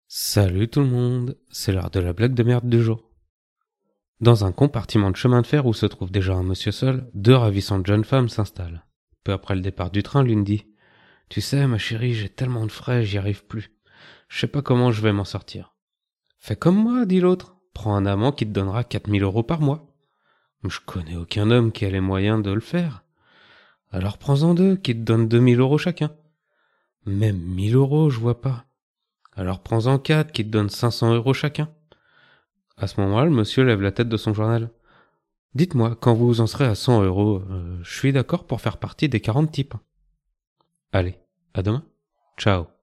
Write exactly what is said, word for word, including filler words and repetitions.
Salut tout le monde, c'est l'heure de la blague de merde du jour. Dans un compartiment de chemin de fer où se trouve déjà un monsieur seul, deux ravissantes jeunes femmes s'installent. Peu après le départ du train, l'une dit « Tu sais, ma chérie, j'ai tellement de frais, j'y arrive plus. Je sais pas comment je vais m'en sortir. »« Fais comme moi, dit l'autre. Prends un amant qui te donnera quatre mille euros par mois. »« Je connais aucun homme qui a les moyens de le faire. »« Alors prends-en deux qui te donnent deux mille euros chacun. »« Même mille euros, je vois pas. »« Alors prends-en quatre qui te donnent cinq cents euros chacun. » À ce moment-là, le monsieur lève la tête de son journal. « Dites-moi, quand vous en serez à cent euros, euh, je suis d'accord pour faire partie des quarante types. » Allez, à demain. Ciao.